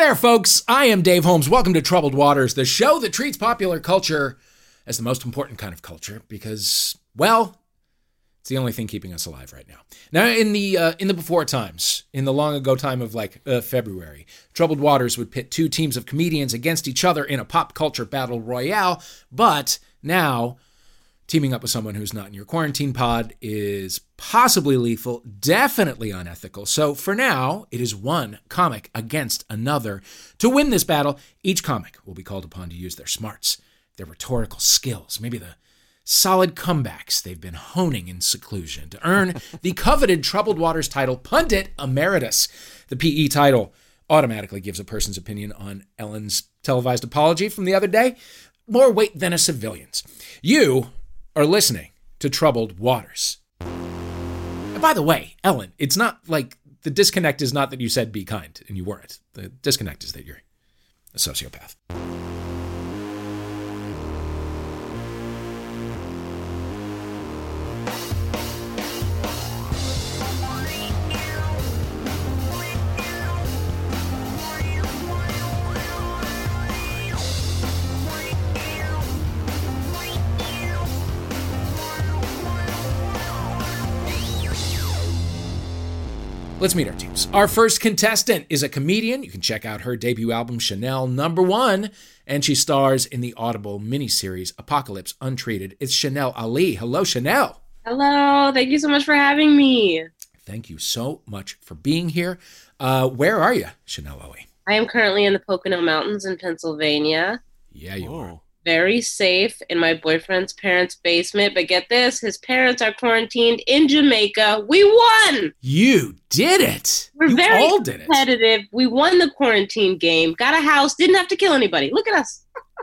there, folks. I am Dave Holmes. Welcome to Troubled Waters, the show that treats popular culture as the most important kind of culture because, well, it's the only thing keeping us alive right now. Now, in the before times, in the long ago time of February, Troubled Waters would pit two teams of comedians against each other in a pop culture battle royale. But now, teaming up with someone who's not in your quarantine pod is possibly lethal, definitely unethical. So for now, it is one comic against another. To win this battle, each comic will be called upon to use their smarts, their rhetorical skills, maybe the solid comebacks they've been honing in seclusion to earn the coveted Troubled Waters title, Pundit Emeritus. The PE title automatically gives a person's opinion on Ellen's televised apology from the other day more weight than a civilian's. You are listening to Troubled Waters. And by the way, Ellen, it's not like the disconnect is not that you said be kind and you weren't. The disconnect is that you're a sociopath. Let's meet our teams. Our first contestant is a comedian. You can check out her debut album, Chanel No. 1, and she stars in the Audible miniseries Apocalypse Untreated. It's Chanel Ali. Hello, Chanel. Hello. Thank you so much for having me. Thank you so much for being here. Where are you, Chanel Ali? I am currently in the Pocono Mountains in Pennsylvania. Yeah, you are. Very safe in my boyfriend's parents' basement. But get this, his parents are quarantined in Jamaica. We won! You did it! We're you very all did competitive. It. We won the quarantine game, got a house, didn't have to kill anybody. Look at us.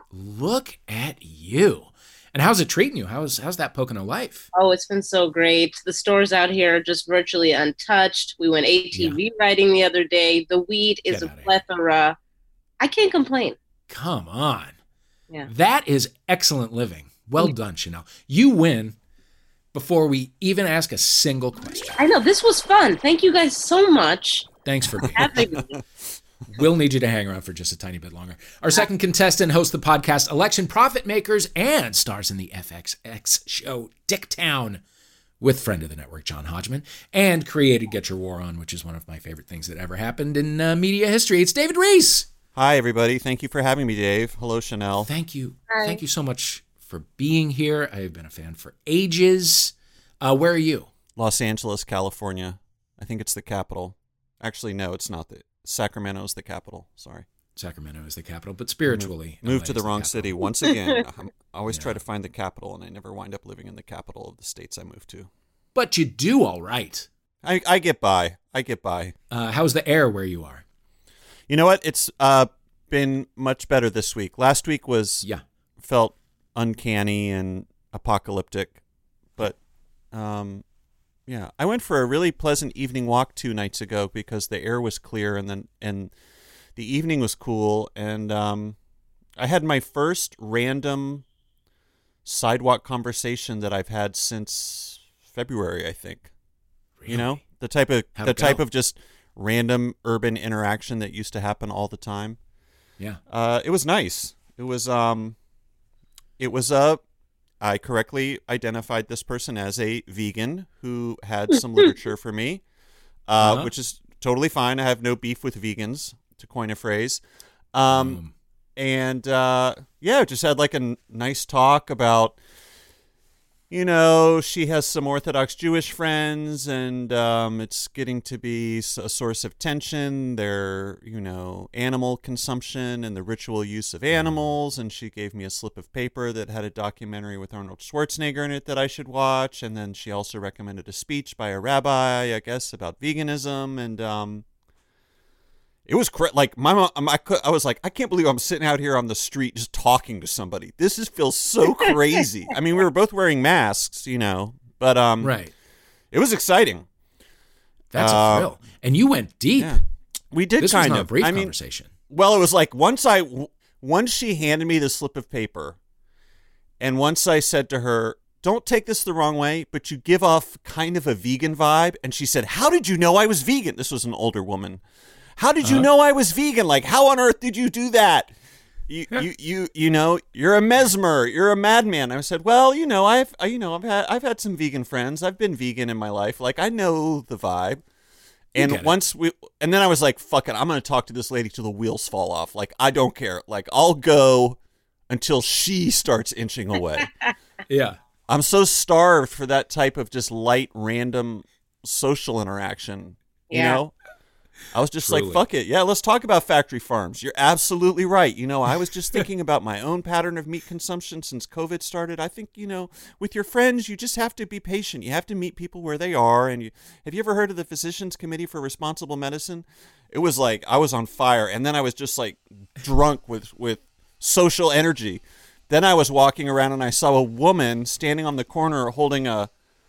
Look at you. And how's it treating you? How's that Pocono life? Oh, it's been so great. The stores out here are just virtually untouched. We went ATV riding the other day. The weed is a plethora. I can't complain. Come on. Yeah. That is excellent living. Well done, Chanel. You win before we even ask a single question. I know. This was fun. Thank you guys so much. Thanks for being here. We'll need you to hang around for just a tiny bit longer. Our second contestant hosts the podcast Election Profit Makers and stars in the FXX show Dicktown with friend of the network, John Hodgman, and created Get Your War On, which is one of my favorite things that ever happened in media history. It's David Reese. Hi, everybody. Thank you for having me, Dave. Hello, Chanel. Thank you. Hi. Thank you so much for being here. I have been a fan for ages. Where are you? Los Angeles, California. I think it's the capital. Actually, no, it's not. Sacramento is the capital. Sorry. Sacramento is the capital, but spiritually. Moved to the wrong city once again. I always try to find the capital, and I never wind up living in the capital of the states I moved to. But you do all right. I get by. How's the air where you are? You know what? It's been much better this week. Last week felt uncanny and apocalyptic, but I went for a really pleasant evening walk 2 nights ago because the air was clear and the evening was cool, and I had my first random sidewalk conversation that I've had since February, I think. Really? You know, the type of just random urban interaction that used to happen all the time. Yeah. It was nice. I correctly identified this person as a vegan who had some literature for me, which is totally fine. I have no beef with vegans, to coin a phrase. Just had like a nice talk about, she has some Orthodox Jewish friends, and it's getting to be a source of tension, their, animal consumption and the ritual use of animals. And she gave me a slip of paper that had a documentary with Arnold Schwarzenegger in it that I should watch. And then she also recommended a speech by a rabbi, I guess, about veganism. And it was like my mom. I was like, I can't believe I'm sitting out here on the street just talking to somebody. This feels so crazy. I mean, we were both wearing masks, but right. It was exciting. That's a thrill, and you went deep. Yeah. We did this kind was not of a brief conversation. Well, it was like once she handed me the slip of paper, and once I said to her, "Don't take this the wrong way, but you give off kind of a vegan vibe," and she said, "How did you know I was vegan?" This was an older woman. How did you know I was vegan? Like, how on earth did you do that? You know, you're a mesmer. You're a madman. I said, well, I've had some vegan friends. I've been vegan in my life. Like, I know the vibe. And then I was like, fuck it. I'm going to talk to this lady till the wheels fall off. Like, I don't care. Like, I'll go until she starts inching away. Yeah. I'm so starved for that type of just light, random social interaction. You know? I was just like, fuck it. Yeah, let's talk about factory farms. You're absolutely right. You know, I was just thinking about my own pattern of meat consumption since COVID started. I think, with your friends, you just have to be patient. You have to meet people where they are. And have you ever heard of the Physicians Committee for Responsible Medicine? It was like I was on fire. And then I was just like drunk with social energy. Then I was walking around and I saw a woman standing on the corner holding a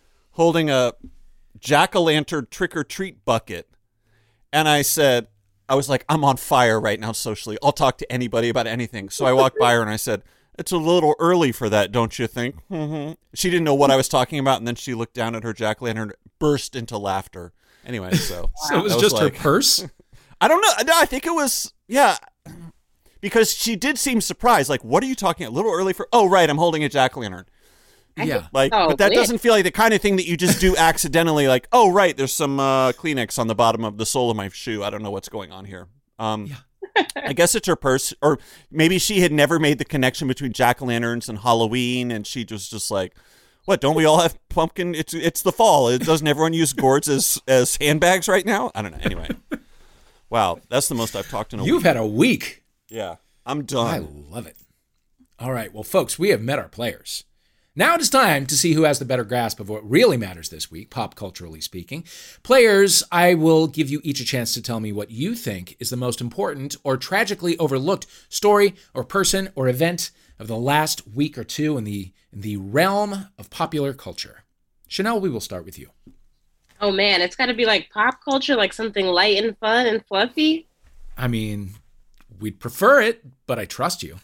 jack-o'-lantern trick-or-treat bucket. And I was like, I'm on fire right now socially. I'll talk to anybody about anything. So I walked by her and I said, it's a little early for that, don't you think? Mm-hmm. She didn't know what I was talking about. And then she looked down at her jack-o'-lantern, burst into laughter. Anyway, so. So it was just like, her purse? I don't know. No, I think it was, yeah. Because she did seem surprised. Like, what are you talking about? A little early for, oh, right, I'm holding a jack-o'-lantern. Yeah. But that doesn't feel like the kind of thing that you just do accidentally. Like, oh, right, there's some Kleenex on the bottom of the sole of my shoe. I don't know what's going on here. I guess it's her purse. Or maybe she had never made the connection between jack-o'-lanterns and Halloween, and she was just like, what, don't we all have pumpkin? It's the fall. Doesn't everyone use gourds as handbags right now? I don't know. Anyway. Wow, that's the most I've talked in a week. You've had a week. Yeah, I'm done. I love it. All right, well, folks, we have met our players. Now it is time to see who has the better grasp of what really matters this week, pop culturally speaking. Players, I will give you each a chance to tell me what you think is the most important or tragically overlooked story or person or event of the last week or two in the realm of popular culture. Chanel, we will start with you. Oh, man, it's got to be like pop culture, like something light and fun and fluffy. I mean, we'd prefer it, but I trust you.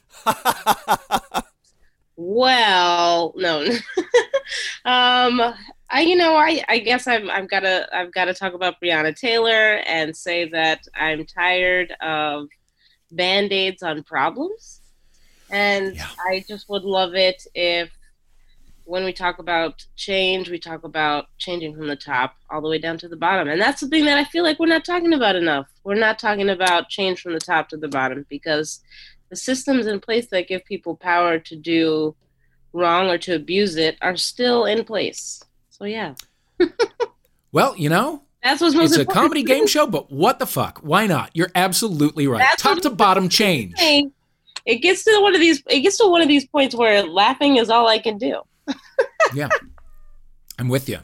Well, no. I guess I've got to talk about Breonna Taylor and say that I'm tired of Band-Aids on problems, and I just would love it if when we talk about change, we talk about changing from the top all the way down to the bottom, and that's the thing that I feel like we're not talking about enough. We're not talking about change from the top to the bottom because the systems in place that give people power to do wrong or to abuse it are still in place. So, yeah. Well, that's what's most it's important. a comedy game show, but what the fuck? Why not? You're absolutely right. That's top to bottom change. It gets to one of these points where laughing is all I can do. Yeah. I'm with you.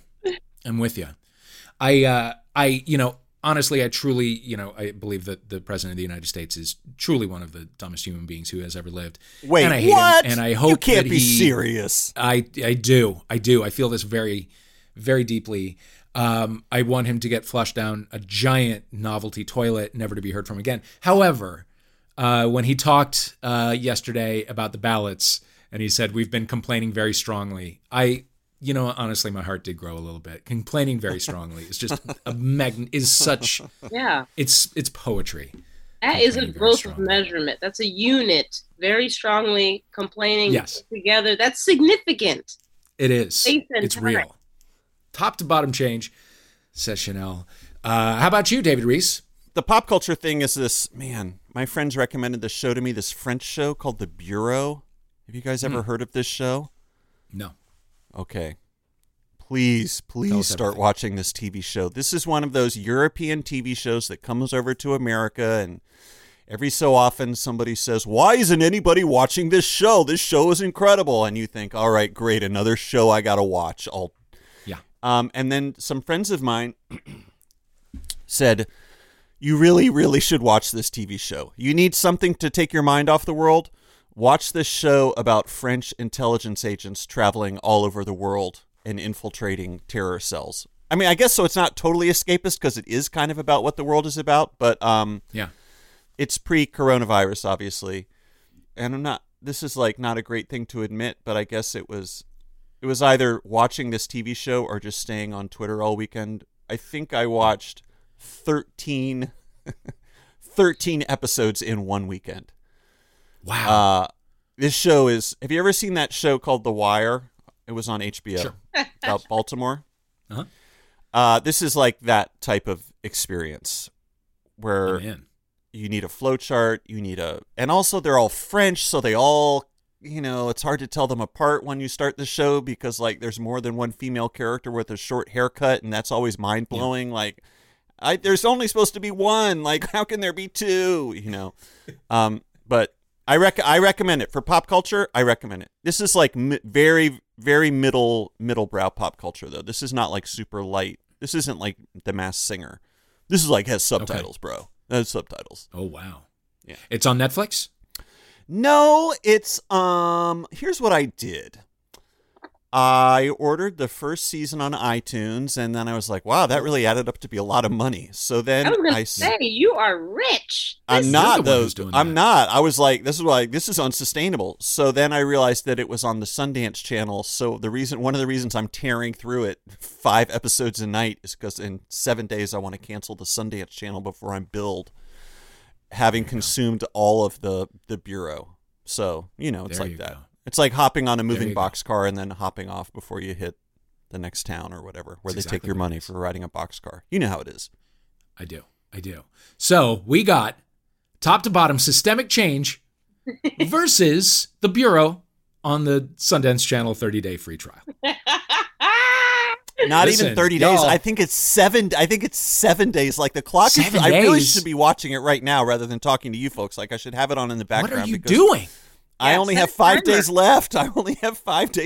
Honestly, I truly, I believe that the president of the United States is truly one of the dumbest human beings who has ever lived. Wait, and I hate what? him, and I hope you can't that be serious. I do. I feel this very, very deeply. I want him to get flushed down a giant novelty toilet, never to be heard from again. However, when he talked yesterday about the ballots, and he said, we've been complaining very strongly, honestly, my heart did grow a little bit. Complaining very strongly is just is such. Yeah. It's poetry. That is a growth of measurement. That's a unit. Very strongly complaining together. That's significant. It is. It's real. Top to bottom change, says Chanel. How about you, David Reese? The pop culture thing is this, man, my friends recommended this show to me, this French show called The Bureau. Have you guys ever heard of this show? No. Okay. Please start watching this TV show. This is one of those European TV shows that comes over to America, and every so often somebody says, why isn't anybody watching this show? This show is incredible. And you think, all right, great, another show I got to watch. And then some friends of mine said, you really, really should watch this TV show. You need something to take your mind off the world? Watch this show about French intelligence agents traveling all over the world and infiltrating terror cells. I mean, I guess so it's not totally escapist because it is kind of about what the world is about, but it's pre-coronavirus, obviously. And this is like not a great thing to admit, but I guess it was either watching this TV show or just staying on Twitter all weekend. I think I watched 13 13 episodes in one weekend. Wow. This show is. Have you ever seen that show called The Wire? It was on HBO. Sure. About Baltimore. Uh-huh. This is like that type of experience where you need a flowchart. And also they're all French, so they all, it's hard to tell them apart when you start the show because like there's more than one female character with a short haircut, and that's always mind blowing. Yeah. Like, there's only supposed to be one. Like, how can there be two? But I recommend it for pop culture. I recommend it. This is like very, very middle-brow pop culture, though. This is not like super light. This isn't like The Masked Singer. This is like has subtitles, bro. Has subtitles. Oh wow. Yeah. It's on Netflix? No, it's here's what I did. I ordered the first season on iTunes, and then I was like, wow, that really added up to be a lot of money. So then I was going to say, you are rich. I'm not, though. I'm not. I was like, this is unsustainable. So then I realized that it was on the Sundance Channel. So one of the reasons I'm tearing through it 5 episodes a night is because in 7 days I want to cancel the Sundance Channel before I'm billed, having consumed all of the Bureau. So, it's like that. Go. It's like hopping on a moving boxcar and then hopping off before you hit the next town or whatever, where they take your money for riding a boxcar. You know how it is. I do. So we got top to bottom systemic change versus the Bureau on the Sundance Channel 30-day free trial. Not even 30 days. I think it's 7 days. Like the clock. I really should be watching it right now rather than talking to you folks. Like I should have it on in the background. What are you doing? I only have 5 days left. And I have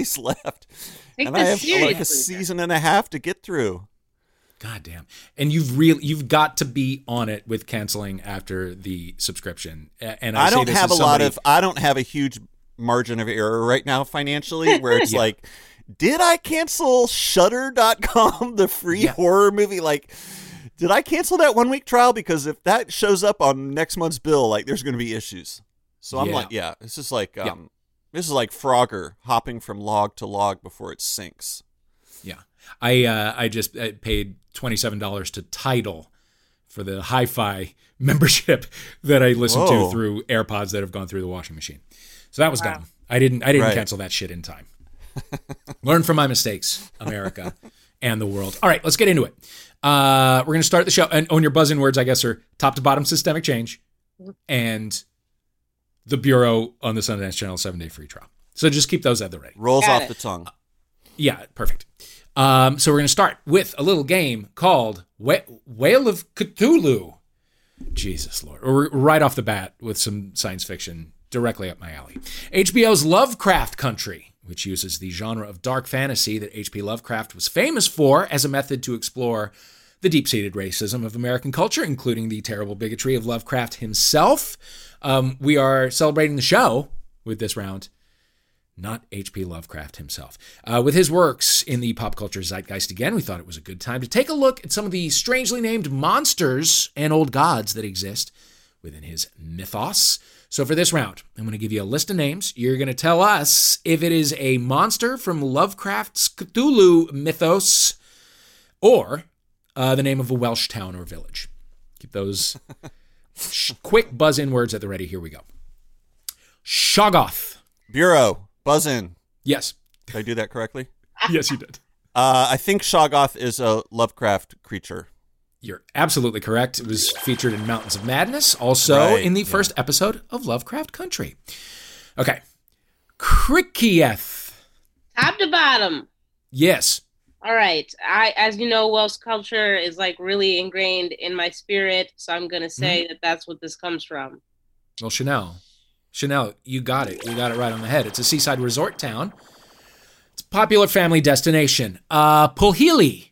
seriously. like a season and a half to get through. God damn. And you've got to be on it with canceling after the subscription. And I don't have I don't have a huge margin of error right now financially where it's like, did I cancel Shudder.com, the free horror movie? Like, did I cancel that 1 week trial? Because if that shows up on next month's bill, like there's going to be issues. So I'm like, this is like Frogger hopping from log to log before it sinks. Yeah. I just paid $27 to Tidal for the hi-fi membership that I listen to through AirPods that have gone through the washing machine. So that was dumb. I didn't cancel that shit in time. Learn from my mistakes, America and the world. All right, let's get into it. We're going to start the show. And on your buzzing words, I guess, are top to bottom systemic change and the Bureau on the Sundance Channel 7-day free trial. So just keep those at the ready. Rolls off the tongue. Yeah, perfect. So we're going to start with a little game called Whale of Cthulhu. Jesus Lord. We're right off the bat with some science fiction directly up my alley. HBO's Lovecraft Country, which uses the genre of dark fantasy that H.P. Lovecraft was famous for as a method to explore the deep-seated racism of American culture, including the terrible bigotry of Lovecraft himself. We are celebrating the show with this round, not H.P. Lovecraft himself. With his works in the pop culture zeitgeist again, we thought it was a good time to take a look at some of the strangely named monsters and old gods that exist within his mythos. So for this round, I'm going to give you a list of names. You're going to tell us if it is a monster from Lovecraft's Cthulhu mythos or the name of a Welsh town or village. Keep those quick buzz-in words at the ready. Here we go. Shoggoth. Bureau. Buzz in. Yes. Did I do that correctly? Yes, you did. I think Shoggoth is a Lovecraft creature. You're absolutely correct. It was featured in Mountains of Madness, also in the first episode of Lovecraft Country. Okay. Cricketh. Top to bottom. Yes. All right. As you know, Welsh culture is like really ingrained in my spirit, so I'm going to say that that's what this comes from. Well, Chanel, you got it. You got it right on the head. It's a seaside resort town. It's a popular family destination. Pulheely.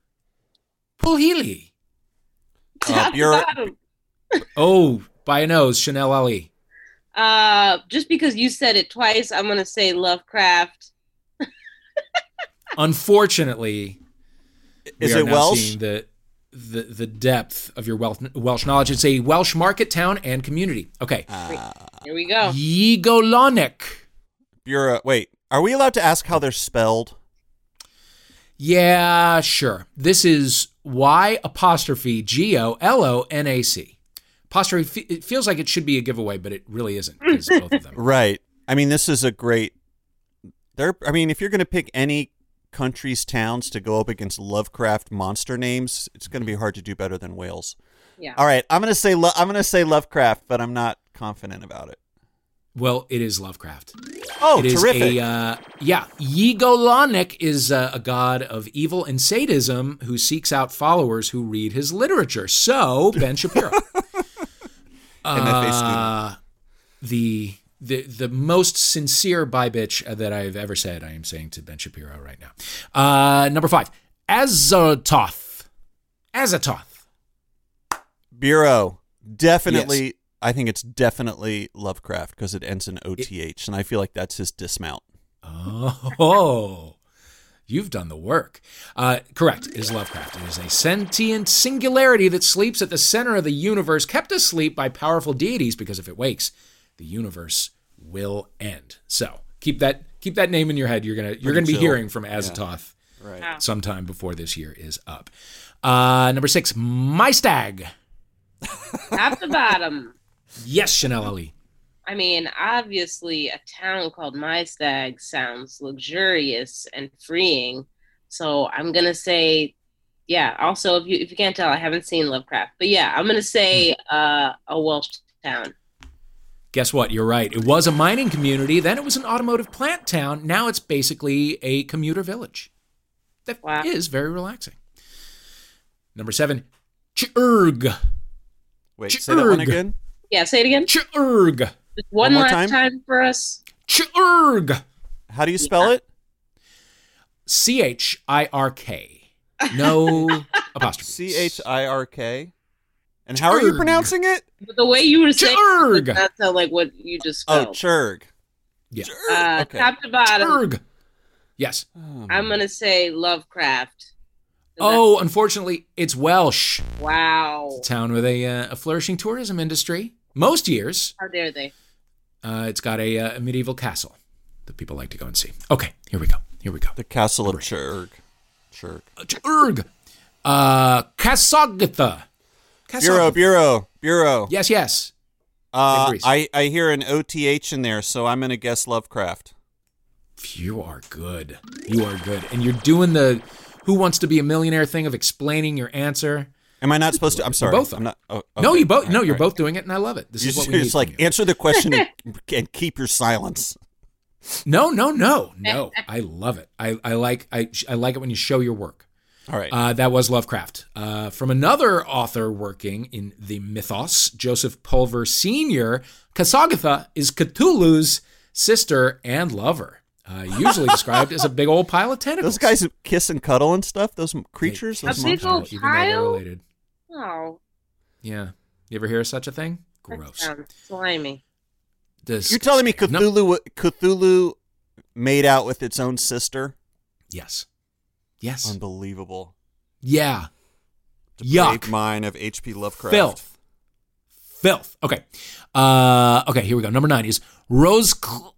Oh, by a nose, Chanel Ali. Just because you said it twice, I'm going to say Lovecraft. Unfortunately, is it Welsh? Seeing the depth of your Welsh knowledge. It's a Welsh market town and community. Okay. Here we go. Yigolonic. Wait, are we allowed to ask how they're spelled? Yeah, sure. This is Y''GOLONAC. apostrophe, it feels like it should be a giveaway, but it really isn't, because both of them. Right. I mean, this is a great. If you're going to pick any country's towns to go up against Lovecraft monster names, it's going to be hard to do better than Wales. Yeah. All right, I'm going to say Lovecraft, but I'm not confident about it. Well, it is Lovecraft. Oh, It is terrific! Yigolanek is a god of evil and sadism who seeks out followers who read his literature. So, Ben Shapiro. MFA student. The most sincere bi-bitch that I've ever said, I am saying to Ben Shapiro right now. Number 5, Azathoth. Bureau. Definitely. Yes. I think it's definitely Lovecraft because it ends in OTH, and I feel like that's his dismount. Oh, you've done the work. Correct. It is Lovecraft. It is a sentient singularity that sleeps at the center of the universe, kept asleep by powerful deities, because if it wakes, the universe will end. So keep that name in your head. You're gonna be chill. hearing from Azathoth Right. sometime before this year is up. Number 6, My Stag. Top to bottom. Yes, Chanel Ali. I mean, obviously, a town called Mystag sounds luxurious and freeing. So I'm gonna say, yeah. Also, if you can't tell, I haven't seen Lovecraft, but yeah, I'm gonna say a Welsh town. Guess what? You're right. It was a mining community. Then it was an automotive plant town. Now it's basically a commuter village. That is very relaxing. Number 7, Ch'urg. Wait, say that one Ch'urg. again. Yeah, say it again. Ch'urg. Just one more last time? time for us. Ch'urg. How do you spell it? Chirk. No apostrophe. Chirk. And how are you Ch'urg. pronouncing it? But the way you were saying Ch'urg. it, that sound like what you just Oh, spelled. Churg. Yeah. Okay. Top to bottom, Ch'urg. Yes. I'm gonna say Lovecraft. Oh, unfortunately, it's Welsh. Wow. It's a town with a flourishing tourism industry. Most years, How dare they? it's got a medieval castle that people like to go and see. Okay, here we go. The castle of Churg. Ch'urg. Casogatha. Bureau. Yes. I hear an OTH in there, so I'm going to guess Lovecraft. You are good. And you're doing the Who Wants to Be a Millionaire thing of explaining your answer. Am I not supposed to? I'm sorry. Both are. I'm not. Oh, okay. No, you both. All No, right, you're all both doing it, and I love it. This is what we need. It's from like you. answer the question and keep your silence. No. I love it. I like it when you show your work. All right. That was Lovecraft. From another author working in the mythos, Joseph Pulver Sr., Casogatha is Cthulhu's sister and lover. Usually described as a big old pile of tentacles. Those guys who kiss and cuddle and stuff. Those creatures. They Those kiss big and monsters. old cuddle, even though they're pile? related. Oh, Yeah. You ever hear of such a thing? that Gross. sounds slimy. You're telling me Cthulhu made out with its own sister? Yes. Unbelievable. Yeah. Depraved Yuck. mind of H.P. Lovecraft. Filth. Okay. Okay, here we go. Number 9 is Roseclanahrgog.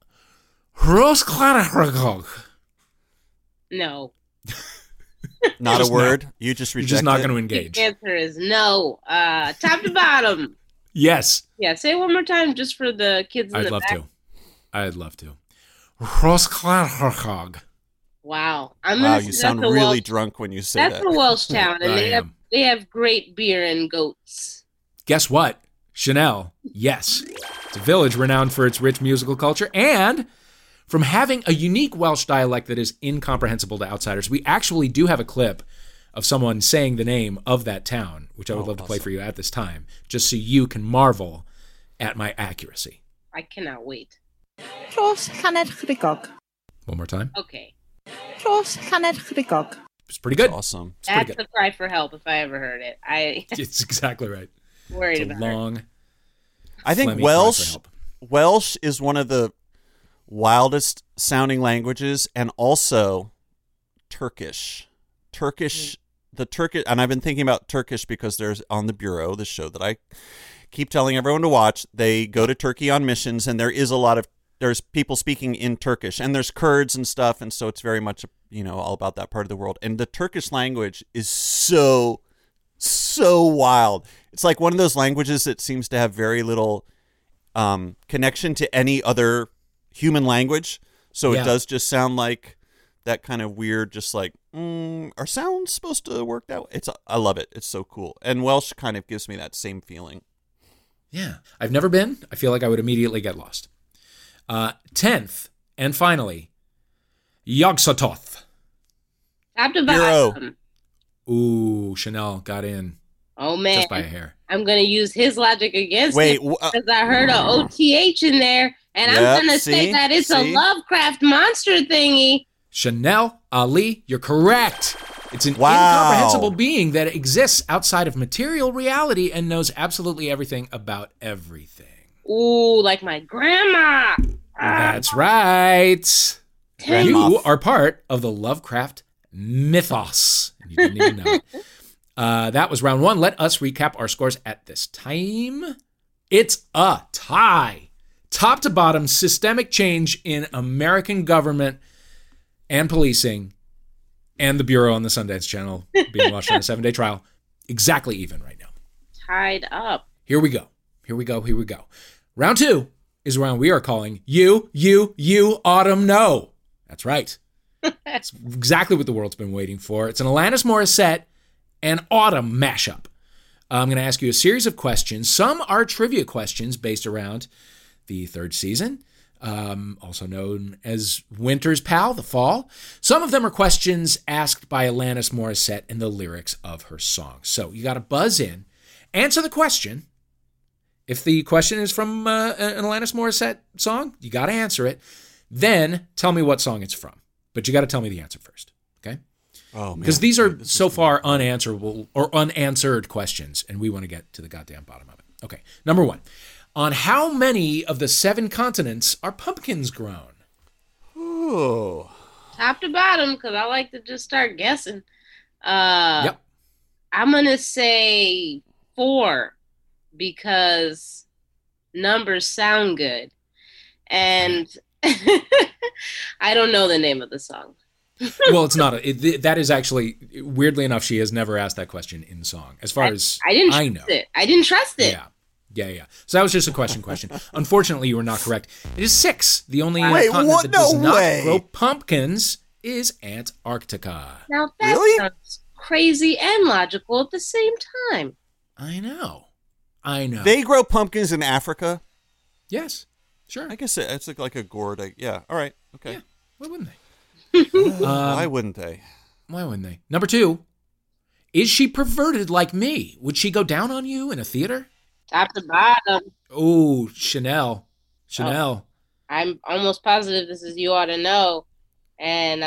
No. Not Just a word. You just You're reject just not it? going to The engage. answer is no. Top to bottom. Yes. Yeah, say it one more time just for the kids in I'd the love back. to. I'd love to. Roseclanahrgog. Wow. I'm Wow, gonna you say sound that's a really Welsh, drunk when you say That's that. a Welsh town, and I am. they have great beer and goats. Guess what? Chanel. Yes. It's a village renowned for its rich musical culture and from having a unique Welsh dialect that is incomprehensible to outsiders. We actually do have a clip of someone saying the name of that town, which I would love to play for you at this time, just so you can marvel at my accuracy. I cannot wait. Rhos Llanelchrigog. One more time. Okay. Rhos Llanelchrigog. It's pretty good. Awesome. It's pretty That's good. a cry for help if I ever heard it. I It's exactly right. worried It's a about her. long, I think phlegmy cry for help. Welsh is one of the wildest sounding languages, and also Turkish. The Turkish, and I've been thinking about Turkish because there's on the Bureau, the show that I keep telling everyone to watch. They go to Turkey on missions, and there's people speaking in Turkish, and there's Kurds and stuff, and so it's very much all about that part of the world. And the Turkish language is so So wild. It's like one of those languages that seems to have very little connection to any other human language. So Yeah. it does just sound like that kind of weird, just like, are sounds supposed to work that way? I love it. It's so cool. And Welsh kind of gives me that same feeling. Yeah. I've never been. I feel like I would immediately get lost. 10th, and finally, Yog-Sothoth. Top to Bureau. bottom. Ooh, Chanel got in Oh man, just by a hair. I'm gonna use his logic against Wait, him because I heard a OTH in there, and I'm gonna say that it's a Lovecraft monster thingy. Chanel Ali, you're correct. It's an Wow. incomprehensible being that exists outside of material reality and knows absolutely everything about everything. Ooh, like my grandma. That's right. Dang. You are part of the Lovecraft mythos. And you didn't even know it. That was round 1. Let us recap our scores at this time. It's a tie. Top to bottom, systemic change in American government and policing and the Bureau on the Sundance Channel being watched on a 7-day trial. Exactly even right now. Tied up. Here we go. Round 2 is a round we are calling You, Autumn, No. That's right. It's exactly what the world's been waiting for. It's an Alanis Morissette and Autumn mashup. I'm going to ask you a series of questions. Some are trivia questions based around the 3rd season, also known as Winter's Pal, the fall. Some of them are questions asked by Alanis Morissette and the lyrics of her song. So you got to buzz in, answer the question. If the question is from an Alanis Morissette song, you got to answer it. Then tell me what song it's from. But you got to tell me the answer first, okay? Oh, man. Because these are so far unanswerable or unanswered questions, and we want to get to the goddamn bottom of it. Okay, number 1. On how many of the 7 continents are pumpkins grown? Ooh. Top to bottom, because I like to just start guessing. Yep. I'm gonna say 4 because numbers sound good, and I don't know the name of the song. Well, it's not. That is actually, weirdly enough, she has never asked that question in song, as far as I didn't I trust know. it. I didn't trust it. Yeah. So that was just a question. Unfortunately, you were not correct. It is 6. The only Wait, continent what? that does No not way. grow pumpkins is Antarctica. Now that Really? sounds crazy and logical at the same time. I know. They grow pumpkins in Africa? Yes. Sure. I guess it's like a gourd. Yeah. All right. Okay. Yeah. Why wouldn't they? Why wouldn't they? Why wouldn't they? Number 2. Is she perverted like me? Would she go down on you in a theater? Top to bottom. Oh, Chanel. I'm almost positive this is You Ought to Know. And,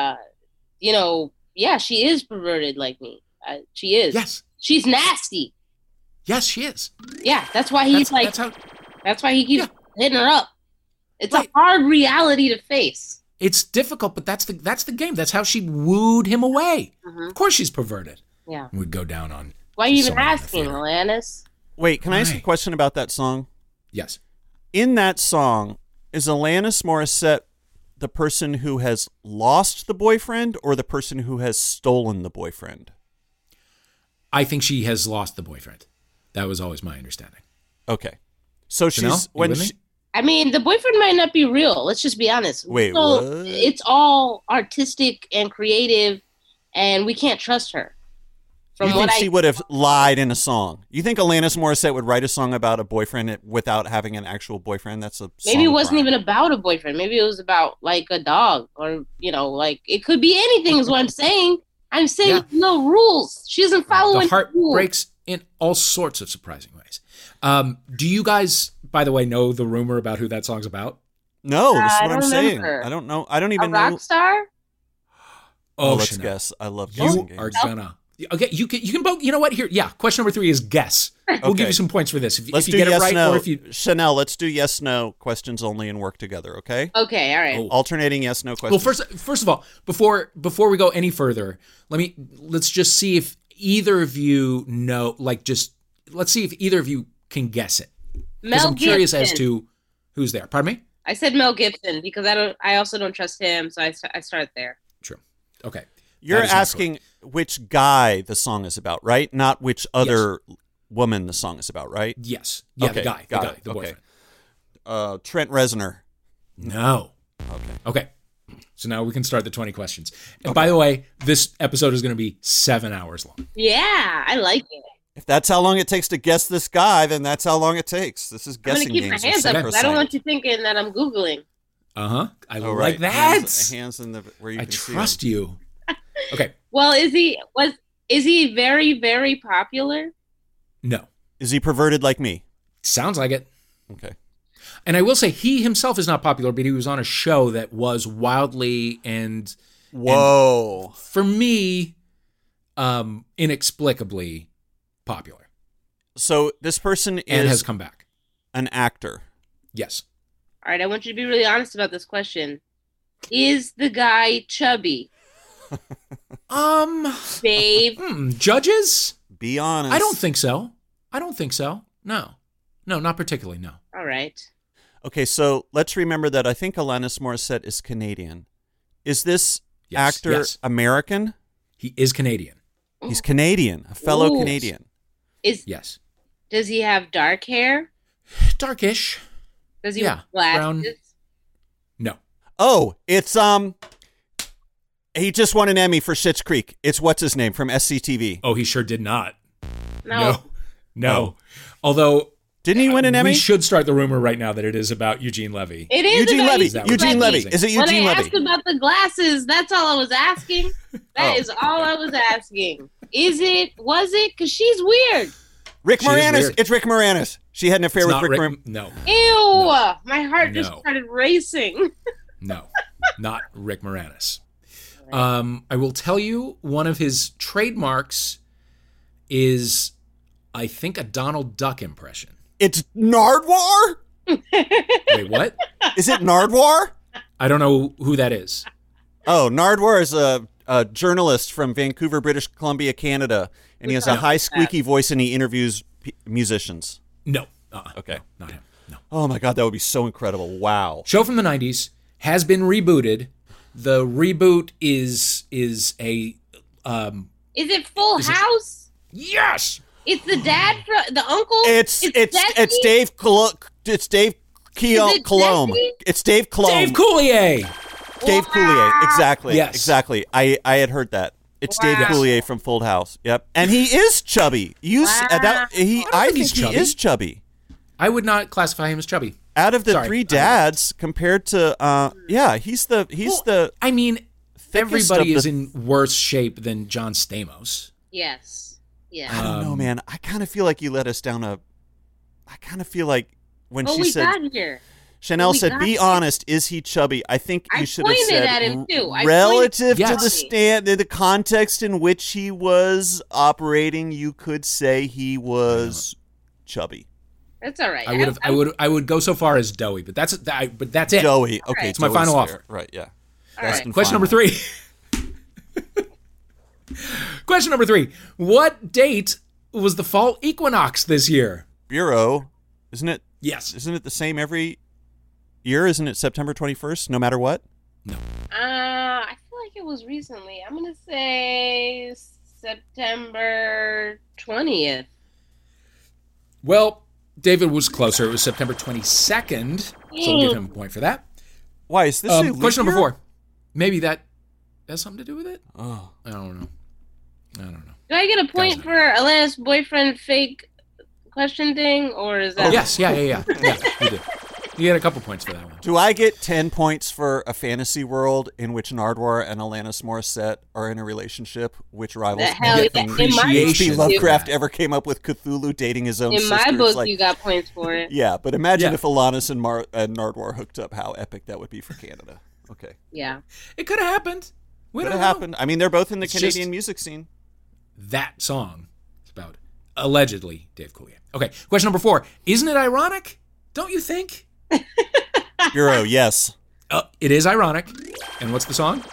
yeah, she is perverted like me. She is. Yes. She's nasty. Yes, she is. Yeah, that's why he's that's why he keeps hitting her up. It's a hard reality to face. It's difficult, but that's the game. That's how she wooed him away. Mhm. Of course she's perverted. Yeah. Would go down on. Why are you even someone in the asking, theater. Alanis? Wait, can I ask Why? a question about that song? Yes. In that song, is Alanis Morissette the person who has lost the boyfriend or the person who has stolen the boyfriend? I think she has lost the boyfriend. That was always my understanding. Okay. So Chanel, she's you when with me? she, I mean, the boyfriend might not be real. Let's just be honest. Wait, So what? it's all artistic and creative, and we can't trust her. you think she would have lied in a song? You think Alanis Morissette would write a song about a boyfriend without having an actual boyfriend? That's a maybe it song wasn't crime. even about a boyfriend. Maybe it was about like a dog, or like it could be anything. Is what I'm saying. I'm saying Yeah. no rules. She doesn't follow The any heart rules. breaks in all sorts of surprising ways. Do you guys, by the way, know the rumor about who that song's about? No, this is I what I'm don't saying. remember. I don't know. I don't A even rock know. star? Oh, let's Chanel. guess. I love guessing You are games. gonna. Okay, you can both. You know what? Here, yeah. Question number 3 is guess. We'll give Okay. you some points for this if Let's you do get yes it right, no. or if you. Chanel, let's do yes no questions only and work together. Okay. Okay, all right. Oh. Alternating yes no Well, questions. first of all, before we go any further, let's just see if either of you know. Let's see if either of you can guess it. Because Mel I'm curious as Gibson. to who's there. Pardon me? I said Mel Gibson because I also don't trust him, so I start there. True. Okay. You're That is not asking which guy the song is about, right? Not which other woman the song is about, right? Yes. Yeah, Okay, the guy, got it. the Okay. boyfriend. Trent Reznor. No. Okay. Okay. So now we can start the 20 questions. And by the way, this episode is going to be 7 hours long. Yeah, I like it. If that's how long it takes to guess this guy, then that's how long it takes. This is I'm gonna guessing keep my games. hands up are because I don't want you thinking that I'm Googling. Uh-huh. I Oh, like right. that. Hands in the where you I can see trust them. you. Okay. Well, is he very, very popular? No. Is he perverted like me? Sounds like it. Okay. And I will say he himself is not popular, but he was on a show that was wildly and Whoa. for me, inexplicably popular So this person and has is come back. an actor. Yes. All right, I want you to be really honest about this question. Is the guy chubby? Dave? Judges? Be honest. I don't think so. No. No, not particularly, no. All right. Okay, so let's remember that I think Alanis Morissette is Canadian. Is this Yes, actor yes. American? He is Canadian. He's Canadian, a fellow Ooh. Canadian. Yes. Does he have dark hair? Darkish. Does he Yeah, wear brown. glasses? No. Oh, it's he just won an Emmy for Schitt's Creek. It's what's his name from SCTV. Oh, he sure did not. No. No. Although Didn't he win an Emmy? we should start the rumor right now that it is about Eugene Levy. It is Eugene about Levy. That Eugene was Levy. amazing. Is it When Eugene I Levy? asked about the glasses, that's all I was asking. That Oh. is all I was asking. Was it? Because she's weird. Rick She is Moranis. weird. It's Rick Moranis. She had an affair It's with not Rick Moranis. No. Ew. My heart just No. started racing. No. Not Rick Moranis. I will tell you one of his trademarks is, I think, a Donald Duck impression. It's Nardwar? Wait, what? Is it Nardwar? I don't know who that is. Oh, Nardwar is a journalist from Vancouver, British Columbia, Canada, and he has a high squeaky voice and he interviews musicians. No. Okay. No, not him. No. Oh my God, that would be so incredible! Wow. Show from the 90s has been rebooted. The reboot is a Is it Full House? yes. It's the dad from the uncle. It's Jesse? Dave it's Dave Is it Colomb. Jesse? It's Dave Colomb. Dave Coulier. Dave Coulier. Exactly. Yes. Exactly. I had heard that. It's Dave Wow. Coulier from Full House. Yep. And he is chubby. I think think he's he chubby. is chubby. I would not classify him as chubby. Out of the Sorry. three dads, compared to he's the I mean, thickest everybody of is the- in worse shape than John Stamos. Yes. Yeah. I don't know, man. I kind of feel like you let us down I kind of feel like when What she we said got here? Chanel we said, got "Be here? honest, is he chubby?" I think I you should have pointed said at him, too. I relative pointed- to Yes. the context in which he was operating. You could say he was chubby, That's all right. I would go so far as doughy, but that's it. doughy. Okay, It's my doughy's final fair. offer. Right? Yeah. All Best right. and Question number final. 3. Question number 3. What date was the fall equinox this year? Bureau, isn't it? Yes. Isn't it the same every year? Isn't it September 21st, no matter what? I feel like it was recently. I'm gonna say September 20th. Well, David was closer. It was September 22nd. So we'll give him a point for that. Why is this a leap Question number year? 4. Maybe that has something to do with it? Oh. I don't know. Do I get a point Doesn't. for Alanis boyfriend fake question thing, or is that? Yes, yeah, you did. You get a couple points for that one. Do I get 10 points for a fantasy world in which Nardwar and Alanis Morissette are in a relationship which rivals The hell anything yeah. In my Appreciation. H.P. book, Lovecraft ever came up with Cthulhu dating his own In sister? my It's book, like- you got points for it. Yeah, but imagine Yeah. if Alanis and Nardwar hooked up, how epic that would be for Canada. Okay. Yeah. It could have happened. We Could don't have know. happened. I mean, they're both in the It's Canadian just- music scene. That song is about allegedly Dave Coulier. Okay, question number 4. Isn't it ironic? Don't you think? Bureau, yes. It is ironic. And what's the song?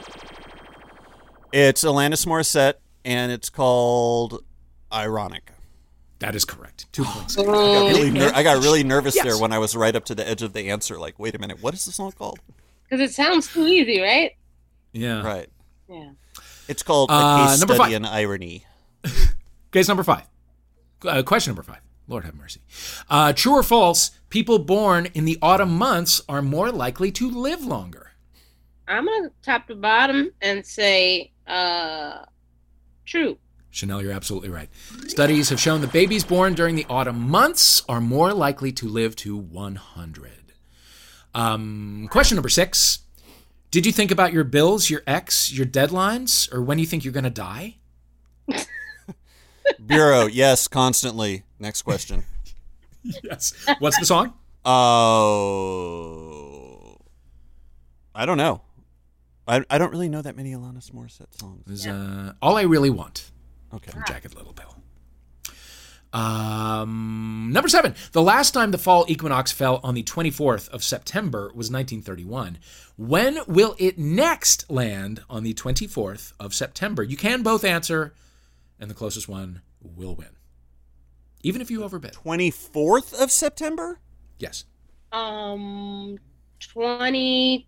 It's Alanis Morissette, and it's called Ironic. That is correct. 2 points. I got really nervous Yes. there when I was right up to the edge of the answer. Like, wait a minute, what is the song called? Because it sounds too easy, right? Yeah. Right. Yeah. It's called a case number study 5. in irony. Case number 5. Question number 5. Lord have mercy. True or false, people born in the autumn months are more likely to live longer? I'm going to top to bottom and say true. Chanel, you're absolutely right. Studies have shown that babies born during the autumn months are more likely to live to 100. Question number 6. Did you think about your bills, your ex, your deadlines, or when you think you're going to die? Bureau, yes, constantly. Next question. Yes. What's the song? Oh, I don't know. I don't really know that many Alanis Morissette songs. It was, All I Really Want. Okay. From Jagged Little Pill. Number 7. The last time the fall equinox fell on the 24th of September was 1931. When will it next land on the 24th of September? You can both answer, and the closest one will win. Even if you overbid. 24th of September? Yes. 2023.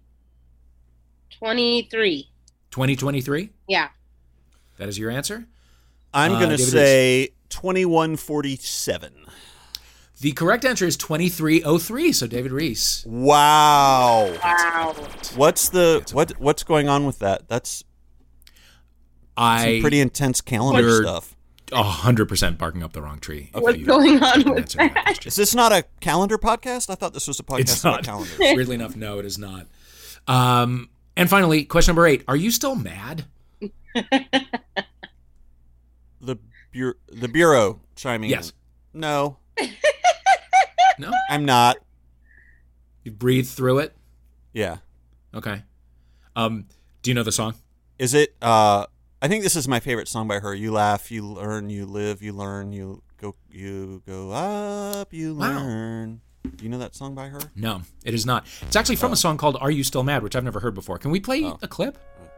2023? Yeah. That is your answer? I'm going to David say 2147. The correct answer is 2303, so David Reese. Wow. Wow. What's what's going on with that? That's some pretty intense calendar stuff. 100% barking up the wrong tree. What's going on with that? Is this not a calendar podcast? I thought this was a podcast about calendars. Weirdly enough, no, it is not. And finally, question number 8. Are you still mad? The Bureau chiming in. Yes. No. No? I'm not. You breathe through it? Yeah. Okay. Do you know the song? Is it, I think this is my favorite song by her. You laugh, you learn, you live, you learn, you go up, you learn. Do you know that song by her? No, it is not. It's actually from a song called Are You Still Mad, which I've never heard before. Can we play a clip?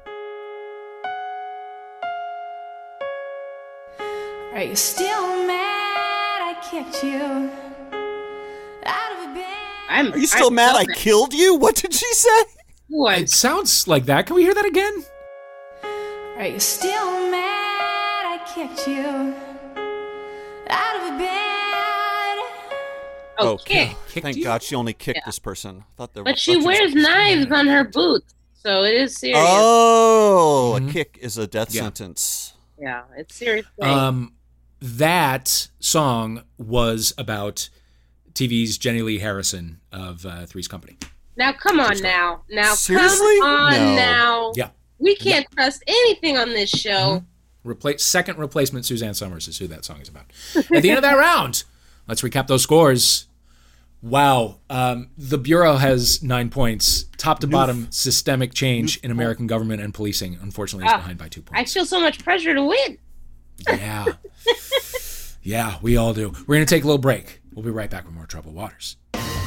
Are you still mad I kicked you out of a bed? Are you still mad I killed you? What did she say? What? It sounds like that. Can we hear that again? Are you still mad I kicked you out of a bed? Oh, kick. Thank God she only kicked this person. I thought But she wears knives on her boots, so it is serious. Oh, a kick is a death sentence. Yeah, it's serious thing. That song was about TV's Jenny Lee Harrison of Three's Company. Now, come on now. Seriously? Come on No. now. Yeah. We can't trust anything on this show. Second replacement Suzanne Summers is who that song is about. At the end of that round, let's recap those scores. Wow. The Bureau has 9 points. Top to bottom, systemic change in American government and policing, unfortunately, is behind by 2 points. I feel so much pressure to win. Yeah. Yeah, we all do. We're going to take a little break. We'll be right back with more Troubled Waters.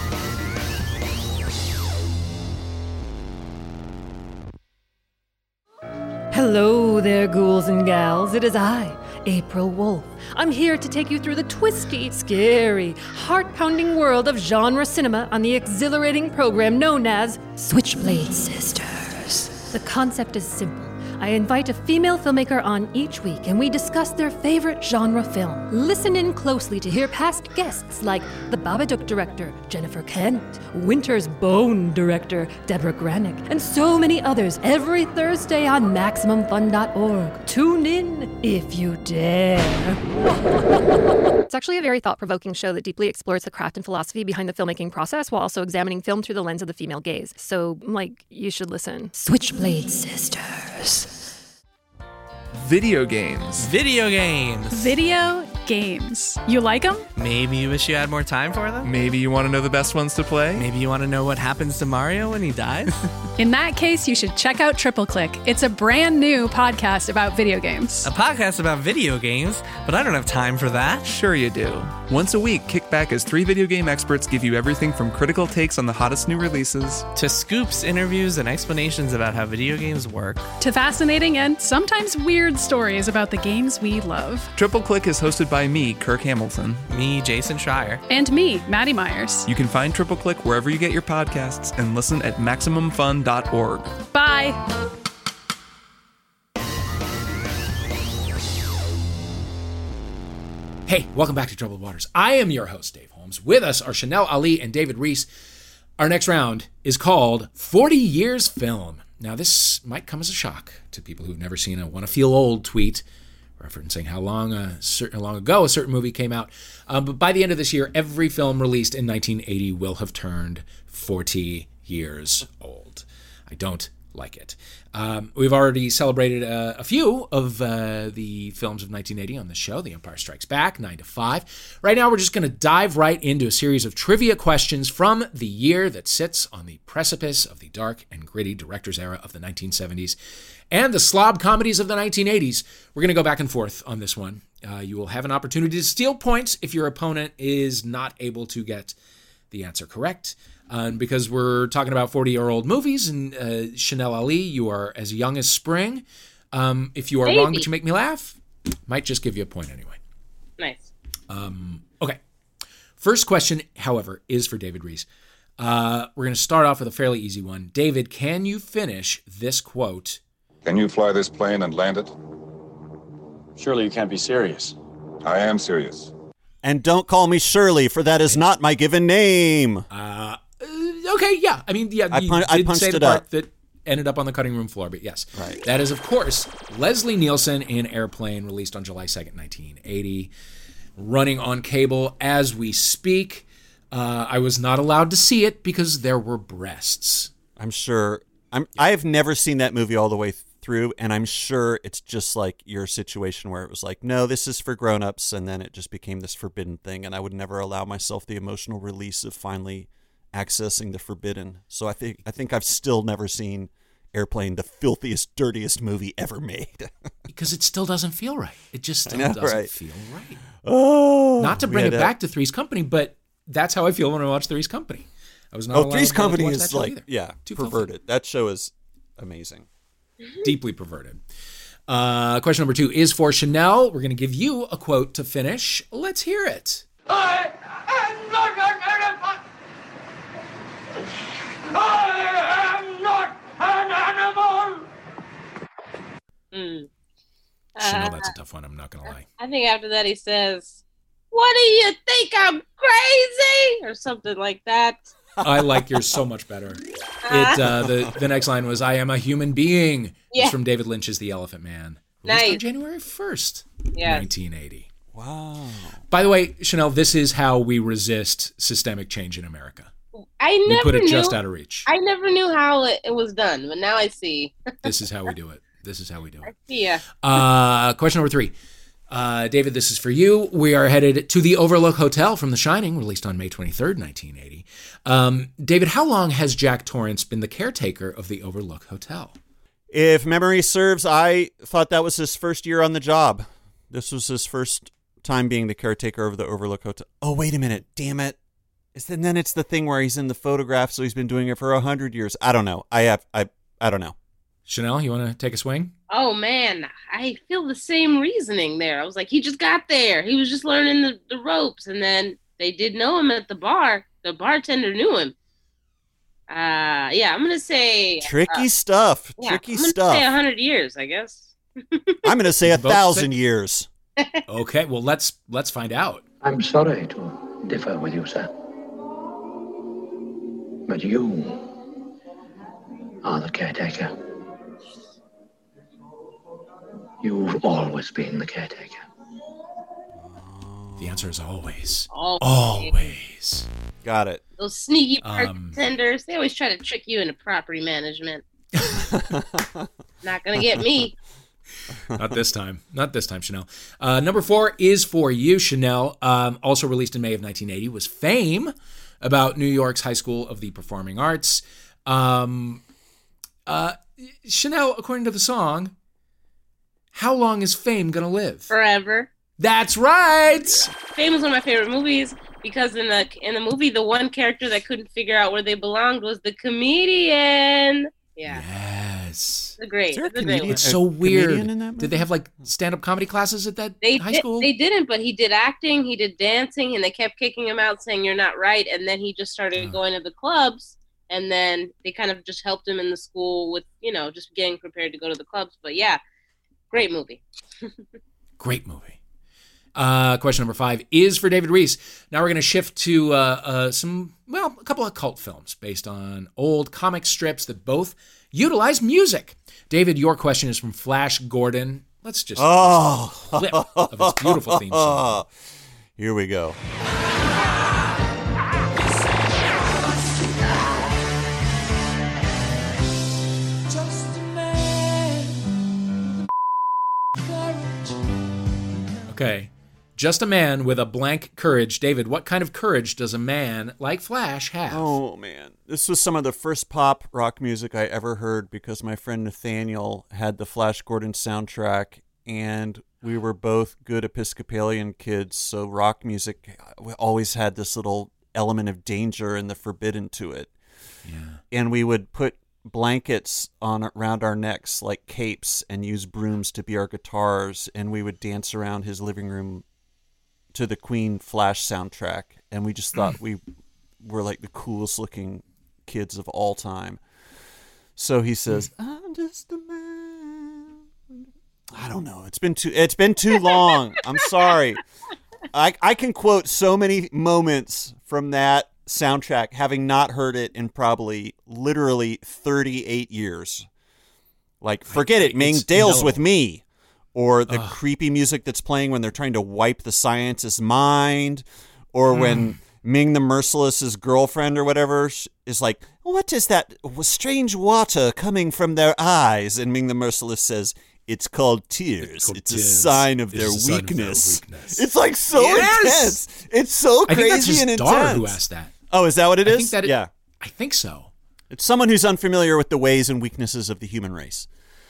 Hello there, ghouls and gals. It is I, April Wolf. I'm here to take you through the twisty, scary, heart-pounding world of genre cinema on the exhilarating program known as Switchblade Sisters. The concept is simple. I invite a female filmmaker on each week, and we discuss their favorite genre film. Listen in closely to hear past guests like the Babadook director, Jennifer Kent, Winter's Bone director, Deborah Granick, and so many others every Thursday on MaximumFun.org. Tune in if you dare. It's actually a very thought-provoking show that deeply explores the craft and philosophy behind the filmmaking process while also examining film through the lens of the female gaze. So, you should listen. Switchblade Sisters. Video games. Video games. Video games. You like them? Maybe you wish you had more time for them? Maybe you want to know the best ones to play? Maybe you want to know what happens to Mario when he dies? In that case, you should check out Triple Click. It's a brand new podcast about video games. A podcast about video games? But I don't have time for that. Sure you do. Once a week, kick back as 3 video game experts give you everything from critical takes on the hottest new releases to scoops, interviews, and explanations about how video games work. To fascinating and sometimes weird stories about the games we love. Triple Click is hosted by me, Kirk Hamilton. Me, Jason Schreier. And me, Maddie Myers. You can find Triple Click wherever you get your podcasts and listen at MaximumFun.org. Bye! Hey, welcome back to Troubled Waters. I am your host, Dave Holmes. With us are Chanel Ali and David Reese. Our next round is called 40 Years Film. Now, this might come as a shock to people who've never seen a "wanna feel old" tweet referencing how long ago a certain movie came out. But by the end of this year, every film released in 1980 will have turned 40 years old. I don't like it. We've already celebrated a few of the films of 1980 on this show. The Empire Strikes Back, 9 to 5. Right now, we're just going to dive right into a series of trivia questions from the year that sits on the precipice of the dark and gritty director's era of the 1970s and the slob comedies of the 1980s. We're going to go back and forth on this one. You will have an opportunity to steal points if your opponent is not able to get the answer correct. Because we're talking about 40-year-old movies, and Chanel Ali, you are as young as spring. If you are wrong but you make me laugh, might just give you a point anyway. Nice. Okay. First question, however, is for David Reese. We're going to start off with a fairly easy one. David, can you finish this quote? Can you fly this plane and land it? Surely you can't be serious. I am serious. And don't call me Shirley, for that is not my given name. Okay, yeah. I mean, yeah, I punched say the it part up. that ended up on the cutting room floor, but yes. Right. That is, of course, Leslie Nielsen in Airplane, released on July 2nd, 1980. Running on cable as we speak. I was not allowed to see it because there were breasts. I'm sure. I have never seen that movie all the way through, and I'm sure it's just like your situation where it was like, no, this is for grown-ups, and then it just became this forbidden thing, and I would never allow myself the emotional release of finally accessing the forbidden. So I think I've still never seen Airplane, the filthiest, dirtiest movie ever made. Because it still doesn't feel right. It just still doesn't feel right. Oh, not to bring it back to Three's Company, but that's how I feel when I watch Three's Company. I was not allowed Three's to Company watch is that show like, either. yeah, Too perverted. filthy. That show is amazing. Deeply perverted. Question number 2 is for Chanel. We're going to give you a quote to finish. Let's hear it. I am not an elephant. I am not an animal. Chanel, that's a tough one. I'm not going to lie. I think after that he says, "What do you think? I'm crazy?" or something like that. I like yours so much better. The next line was, "I am a human being." Yeah. It's from David Lynch's The Elephant Man. Released Nice. on January 1st, Yes. 1980. Wow. By the way, Chanel, this is how we resist systemic change in America. I We never put it knew, just out of reach. I never knew how it was done, but now I see. This is how we do it. This is how we do it. Yeah. Question number 3. David, this is for you. We are headed to the Overlook Hotel from The Shining, released on May 23rd, 1980. David, how long has Jack Torrance been the caretaker of the Overlook Hotel? If memory serves, I thought that was his first year on the job. This was his first time being the caretaker of the Overlook Hotel. Oh, wait a minute. Damn it. And then it's the thing where he's in the photograph, so he's been doing it for 100 years. I don't know. I don't know. Chanel, you want to take a swing? Oh man, I feel the same reasoning there. I was like, he just got there. He was just learning the ropes, and then they did know him at the bar. The bartender knew him. Yeah, I'm gonna say tricky stuff. Yeah, Tricky I'm gonna stuff. say 100 years, I guess. I'm gonna say 1,000 years. Okay, well let's find out. I'm sorry to differ with you, sir. But you are the caretaker. You've always been the caretaker. The answer is always. Always. Got it. Those sneaky bartenders, they always try to trick you into property management. Not gonna get me. Not this time. Not this time, Chanel. Number 4 is for you, Chanel. Also released in May of 1980 was Fame, about New York's High School of the Performing Arts. Chanel, according to the song, how long is Fame gonna live? Forever. That's right. Fame was one of my favorite movies because in the movie, the one character that couldn't figure out where they belonged was the comedian. Yeah. Yes. It's great. It's so weird. Did they have like stand-up comedy classes at that high school? They didn't, but he did acting, he did dancing, and they kept kicking him out saying you're not right. And then he just started going to the clubs, and then they kind of just helped him in the school with, just getting prepared to go to the clubs. But yeah, great movie. Great movie. Question number 5 is for David Reese. Now we're going to shift to a couple of cult films based on old comic strips that both utilize music. David, your question is from Flash Gordon. Let's just clip of his beautiful theme song. Here we go. Okay. Just a man with a blank courage. David, what kind of courage does a man like Flash have? Oh, man. This was some of the first pop rock music I ever heard because my friend Nathaniel had the Flash Gordon soundtrack, and we were both good Episcopalian kids, so rock music always had this little element of danger and the forbidden to it. Yeah. And we would put blankets around our necks like capes and use brooms to be our guitars, and we would dance around his living room to the Queen Flash soundtrack, and we just thought we were like the coolest looking kids of all time. So he says, I'm just a man. I don't know. It's been too long. I'm sorry. I can quote so many moments from that soundtrack, having not heard it in probably literally 38 years. Like, forget it, Ming. Dale's with me. Or the creepy music that's playing when they're trying to wipe the scientist's mind. Or when Ming the Merciless's girlfriend or whatever is like, what is that strange water coming from their eyes? And Ming the Merciless says, it's called tears. It's a sign of their weakness. It's like so intense. It's so crazy and intense. I think that's his daughter who asked that. Oh, is that what it is? Yeah. I think so. It's someone who's unfamiliar with the ways and weaknesses of the human race.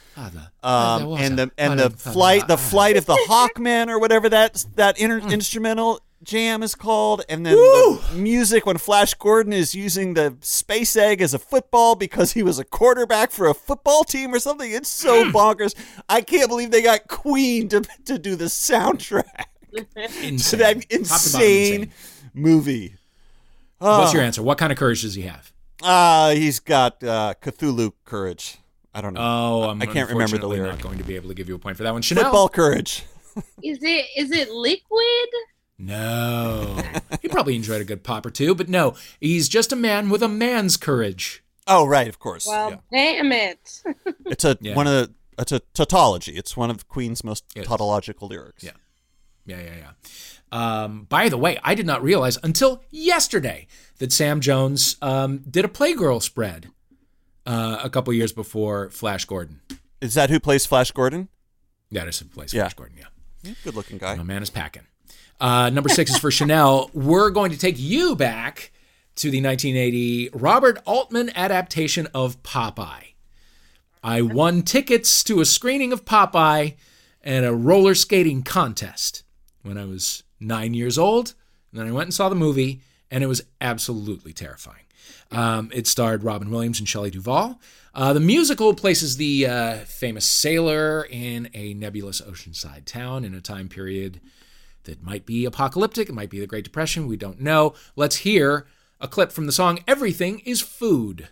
And the flight of the Hawkmen or whatever that instrumental jam is called, and then the music when Flash Gordon is using the space egg as a football because he was a quarterback for a football team or something. It's so bonkers. I can't believe they got Queen to do the soundtrack to that insane movie. What's your answer? What kind of courage does he have? He's got Cthulhu courage. I don't know. I can't remember the lyric. I'm not going to be able to give you a point for that one. Chanel? Football courage. Is it liquid? No. He probably enjoyed a good pop or two, but no. He's just a man with a man's courage. Oh, right, of course. Well, damn it. It's a tautology. It's one of Queen's most tautological lyrics. Yeah. By the way, I did not realize until yesterday that Sam Jones did a Playgirl spread a couple years before Flash Gordon. Is that who plays Flash Gordon? Yeah, that's who plays Flash Gordon, yeah. Good looking guy. My man is packing. Number 6 is for Chanel. We're going to take you back to the 1980 Robert Altman adaptation of Popeye. I won tickets to a screening of Popeye and a roller skating contest when I was 9 years old. And then I went and saw the movie, and it was absolutely terrifying. It starred Robin Williams and Shelley Duvall. The musical places the famous sailor in a nebulous oceanside town in a time period that might be apocalyptic. It might be the Great Depression. We don't know. Let's hear a clip from the song Everything is Food.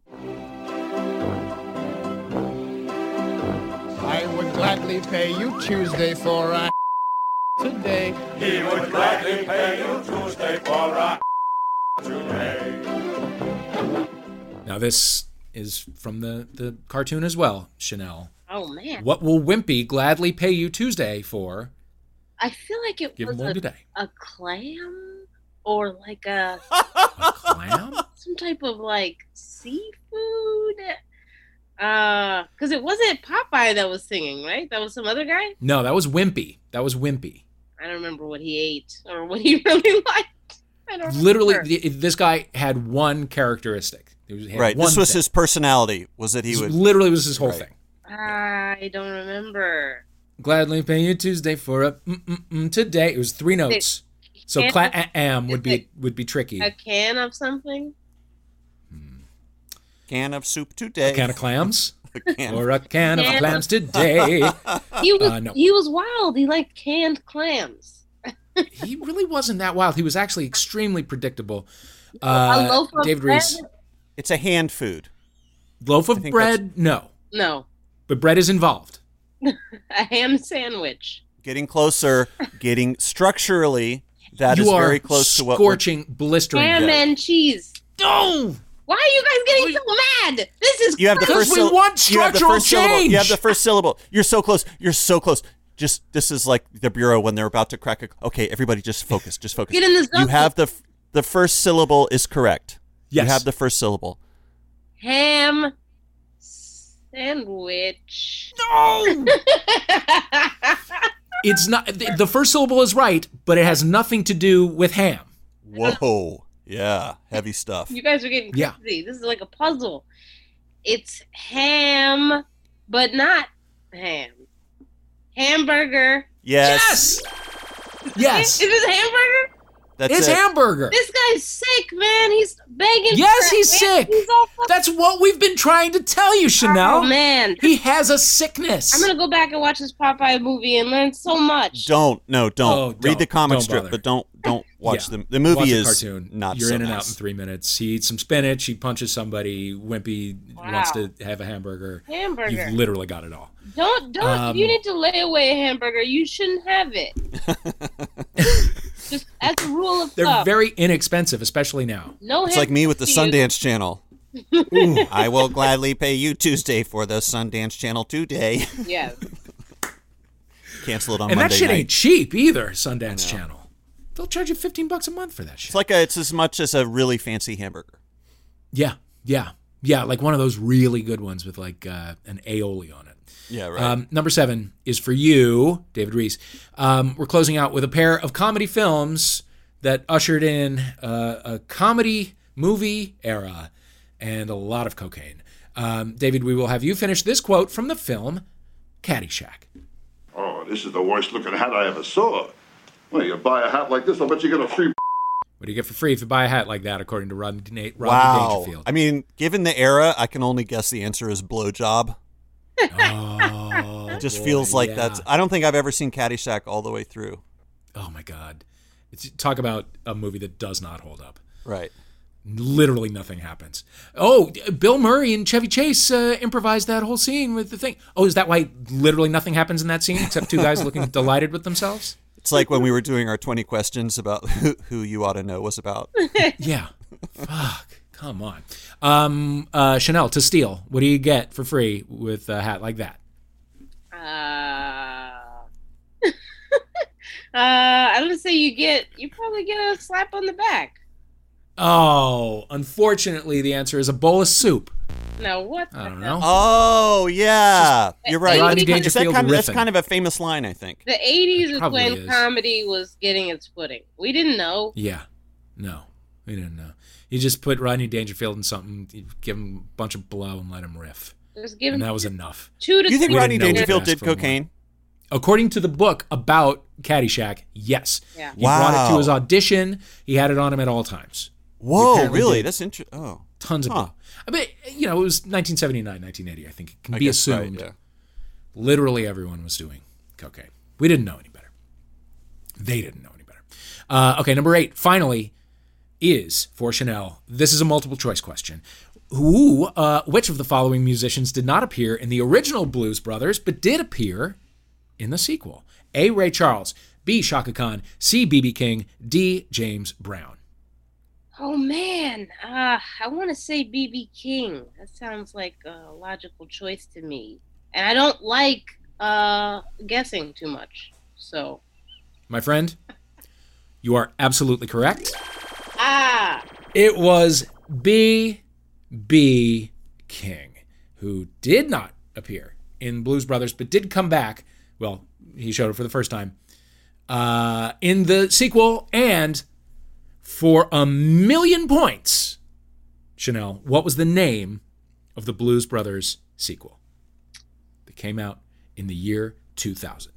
I would gladly pay you Tuesday for a today. He would gladly pay you Tuesday for a today. Now this is from the cartoon as well, Chanel. Oh, man. What will Wimpy gladly pay you Tuesday for? I feel like it was a clam or like a clam? Some type of like seafood. Because it wasn't Popeye that was singing, right? That was some other guy? No, that was Wimpy. I don't remember what he ate or what he really liked. I don't Literally, this guy had one characteristic. Right. This was his personality. Was that he would literally was his whole thing. I don't remember. Gladly pay you Tuesday for a today. It was 3 notes. So am would be tricky. A can of something? Can of soup today. A can of clams? Or a can of clams today. He was wild. He liked canned clams. He really wasn't that wild. He was actually extremely predictable. A loaf of David bread? Reese. It's a hand food. Loaf of bread? No. No. But bread is involved. A ham sandwich. Getting closer. Getting structurally. That you is are very close to what scorching, blistering. Ham and cheese. No. Why are you guys getting so mad? This is You have the first we want structural change. You have the first syllable. You're so close. You're so close. Just this is like the Bureau when they're about to crack a. Okay, everybody, just focus. Just focus. Get in the zone. You have the first syllable is correct. Yes. You have the first syllable. Ham sandwich. No. It's not. The first syllable is right, but it has nothing to do with ham. Whoa. Yeah, heavy stuff. You guys are getting crazy. Yeah. This is like a puzzle. It's ham, but not ham. Hamburger. Yes. Yes. Is this hamburger? It's hamburger. This guy's sick, man. He's begging. Yes, for he's it. sick. He's all fucking... That's what we've been trying to tell you, Chanel. Oh, man. He has a sickness. I'm going to go back and watch this Popeye movie and learn so much. Don't. Oh, Read the comic don't strip, bother. but don't watch Yeah. the movie. Watch Is cartoon. not You're so in and nice. out in 3 minutes. He eats some spinach. He punches somebody. Wimpy wants to have a hamburger. Hamburger. You've literally got it all. Don't. You need to lay away a hamburger. You shouldn't have it. Just as a rule of They're thumb. very inexpensive, especially now. No It's like me with the hamburger. Sundance Channel. I will gladly pay you Tuesday for the Sundance Channel today. Yeah. Cancel it on And Monday that shit night. ain't cheap either, Sundance Channel. They'll charge you $15 a month for that shit. It's as much as a really fancy hamburger. Yeah, like one of those really good ones with like an aioli on it. Yeah, right. Number 7 is for you, David Reese. We're closing out with a pair of comedy films that ushered in a comedy movie era and a lot of cocaine. David, we will have you finish this quote from the film Caddyshack. Oh, this is the worst looking hat I ever saw. Well, you buy a hat like this, I'll bet you get a free... What do you get for free if you buy a hat like that, according to Rodney Wow. Dangerfield? I mean, given the era, I can only guess the answer is blowjob. Oh, it just boy, feels like yeah. that's... I don't think I've ever seen Caddyshack all the way through. Oh, my God. Talk about a movie that does not hold up. Right. Literally nothing happens. Oh, Bill Murray and Chevy Chase improvised that whole scene with the thing. Oh, is that why literally nothing happens in that scene except two guys looking delighted with themselves? It's like when we were doing our 20 questions about who you ought to know was about. Yeah. Fuck. Come on. Chanel, to steal, what do you get for free with a hat like that? I'm gonna say you probably get a slap on the back. Oh, unfortunately, the answer is a bowl of soup. No, what? I don't know. Oh, yeah. You're right. Rodney Dangerfield That's riffing. kind of a famous line, I think. The 80s is Probably when is. comedy was getting its footing. We didn't know. Yeah. No, we didn't know. You just put Rodney Dangerfield in something, you give him a bunch of blow and let him riff. Just give And him that was enough. 2 to You think 3 Rodney didn't know we Dangerfield could did ask for more. cocaine? According to the book about Caddyshack, yes. Yeah. He brought it Wow. to his audition. He had it on him at all times. Whoa, apparently really? did. That's interesting. Oh. Tons of blow. I mean, it was 1979, 1980. I think it can be guess, right, assumed. yeah. Literally everyone was doing cocaine. We didn't know any better. They didn't know any better. Okay, number 8, finally, is for Chanel. This is a multiple choice question. Which of the following musicians did not appear in the original Blues Brothers, but did appear in the sequel? A. Ray Charles, B. Shaka Khan, C. B.B. King, D. James Brown. Oh man, I want to say BB King. That sounds like a logical choice to me, and I don't like guessing too much. So, My friend, you are absolutely correct. ah, It was B.B. King, who did not appear in Blues Brothers, but did come back. Well, he showed up for the first time in the sequel, and for 1,000,000 points, Chanel, what was the name of the Blues Brothers sequel that came out in the year 2000?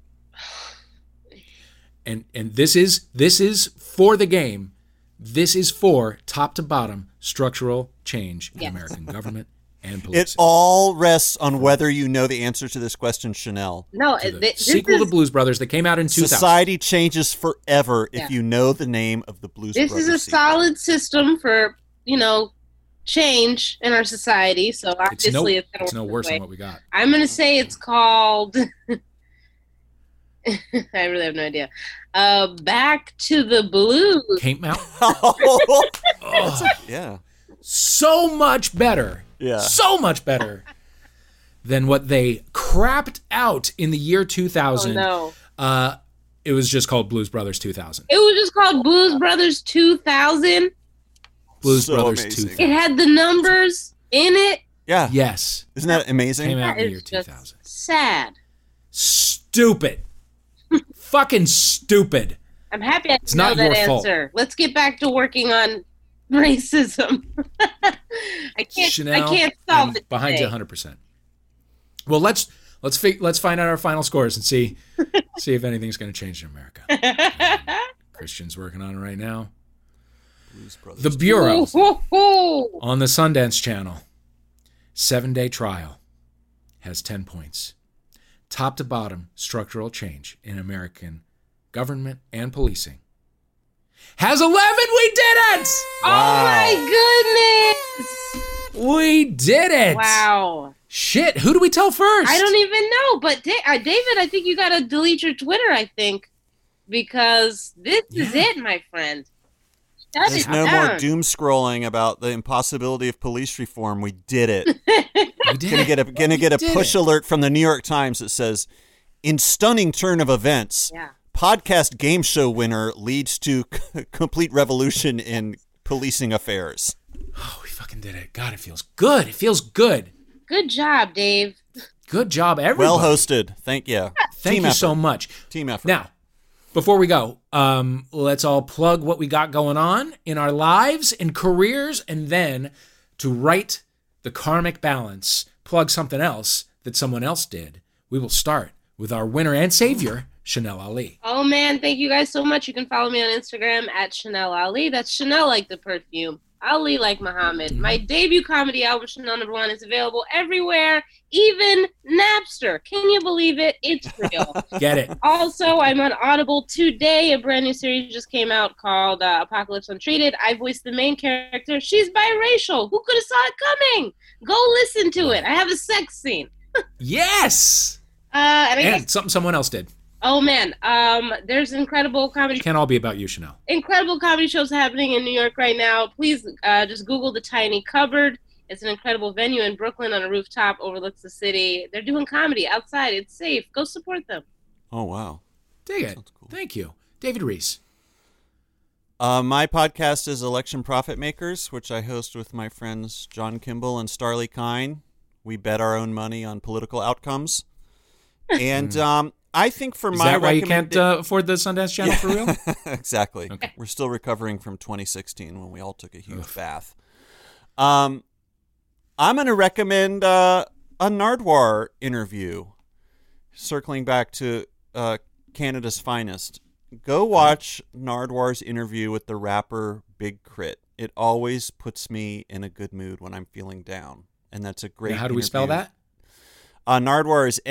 And this is for the game. This is for top to bottom structural change in American government and policing. It all rests on whether you know the answer to this question, Chanel. no, The sequel to Blues Brothers that came out in 2000. Society changes forever Yeah. if you know the name of the Blues this Brothers is a sequel. solid system for change in our society. So obviously, it's no gonna work worse this way. than what we got. I'm gonna say it's called. I really have no idea. Back to the Blues. Came out. Yeah. So much better. Yeah. So much better than what they crapped out in the year 2000. Oh, no. It was just called Blues Brothers 2000. It was just called Blues Brothers 2000. Blues So Brothers amazing. 2000. It had the numbers in it. Yeah. Yes. Isn't that amazing? Came out in the That year is just 2000. sad. Stupid. Fucking stupid. I'm happy I It's know not that your fault. answer. Let's get back to working on racism. I can't Chanel, solve I'm it behind today. you 100%. Well, let's find out our final scores and see if anything's going to change in America. Christian's working on it right now. Blues Brothers. The Bureau Ooh. on the Sundance Channel, 7-day trial, has 10 points. Top to bottom, structural change in American government and policing has 11. We did it! Oh my goodness! We did it! Wow. Shit, who do we tell first? I don't even know, but David, I think you got to delete your Twitter, I think, because this is it, my friend. Shut There's it no down. more doom scrolling about the impossibility of police reform. We did it. We did Gonna get a did push it. alert from the New York Times that says, "In stunning turn of events, Yeah. podcast game show winner leads to complete revolution in policing affairs." Oh, we fucking did it. God, it feels good. It feels good. Good job, Dave. Good job, everybody. Well hosted. Thank you. Thank Team you effort. so much. Team effort. Now, before we go, let's all plug what we got going on in our lives and careers, and then to right the karmic balance, plug something else that someone else did. We will start with our winner and savior, Chanel Ali. Oh, man, thank you guys so much. You can follow me on Instagram at Chanel Ali. That's Chanel like the perfume, Ali like Muhammad. My debut comedy album, Chanel No. 1, is available everywhere, even Napster. Can you believe it? It's real. Get it. Also, I'm on Audible today. A brand new series just came out called Apocalypse Untreated. I voiced the main character. She's biracial. Who could have saw it coming? Go listen to it. I have a sex scene. Yes! And I guess, And something someone else did. oh man, there's incredible comedy. Can't all be about you, Chanel. Incredible comedy shows happening in New York right now. Please just Google The Tiny Cupboard. It's an incredible venue in Brooklyn on a rooftop, overlooks the city. They're doing comedy outside. It's safe. Go support them. Oh, wow. Dig it. Thank you. David Reese. My podcast is Election Profit Makers, which I host with my friends John Kimball and Starley Kine. We bet our own money on political outcomes. And I think for Is my that why you can't afford the Sundance Channel for real? Exactly. Okay. We're still recovering from 2016 when we all took a huge bath. I'm going to recommend a Nardwuar interview, circling back to Canada's Finest. Go watch Nardwuar's interview with the rapper Big Crit. It always puts me in a good mood when I'm feeling down. And that's a great Now, how do we spell that? Nardwuar is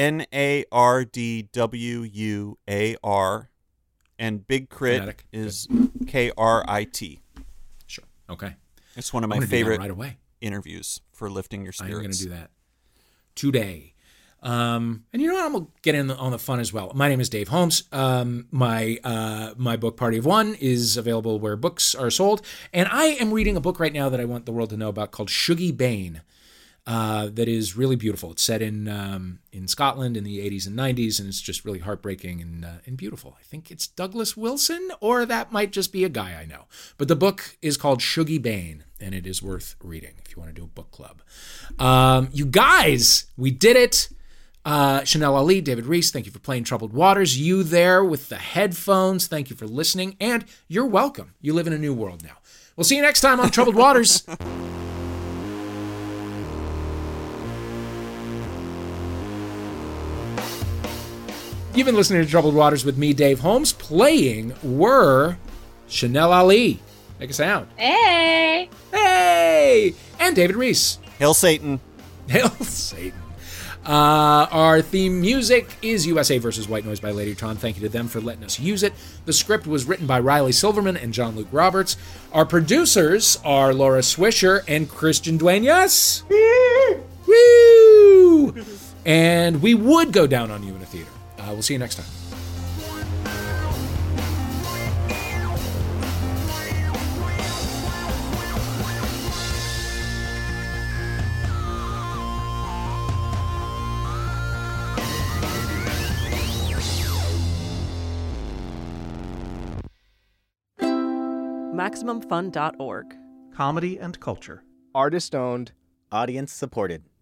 Nardwuar, and Big Crit Phonetic. is Krit. Sure. Okay. It's one of I'm my gonna do that favorite right away. interviews for lifting your spirits. I'm going to do that today. And you know what? I'm going to get in on the fun as well. My name is Dave Holmes. My book Party of One is available where books are sold. And I am reading a book right now that I want the world to know about called Shuggie Bain. That is really beautiful. It's set in Scotland in the 80s and 90s, and it's just really heartbreaking and beautiful. I think it's Douglas Wilson, or that might just be a guy I know. But the book is called Shuggie Bain, and it is worth reading if you want to do a book club. You guys, we did it. Chanel Ali, David Reese, thank you for playing Troubled Waters. You there with the headphones, thank you for listening, and you're welcome. You live in a new world now. We'll see you next time on Troubled Waters. You've been listening to Troubled Waters with me, Dave Holmes. Playing were Chanel Ali. Make a sound. Hey! Hey! And David Reese. Hail Satan. Hail Satan. Our theme music is USA vs. White Noise by Ladytron. Thank you to them for letting us use it. The script was written by Riley Silverman and John Luke Roberts. Our producers are Laura Swisher and Christian Duenas. Woo! And we would go down on you in a theater. We'll see you next time. MaximumFun.org. Comedy and culture. Artist owned. Audience supported.